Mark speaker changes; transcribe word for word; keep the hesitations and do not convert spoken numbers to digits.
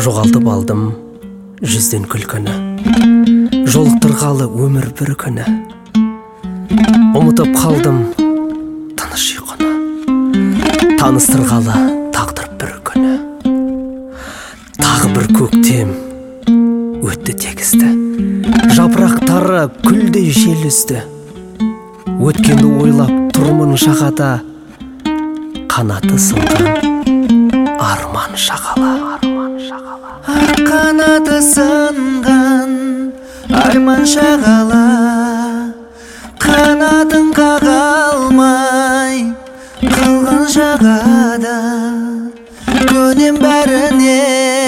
Speaker 1: Жоғалтып алдым жүзден күлкіні, жолықтырғалы өмір бір күні. Ұмытып қалдым тыныш ұйқыны, таныстырғалы тағдыр бір күні. Тағы бір көктем өтті тегісті, жапырақтары күлдей жел үзді. Өткенді ойлап тұрмын жағада, қанаты сынған арман шағала.
Speaker 2: Қанаты сынған арман шағала, қанатын қаға алмай қалған жағада, көнем бәріне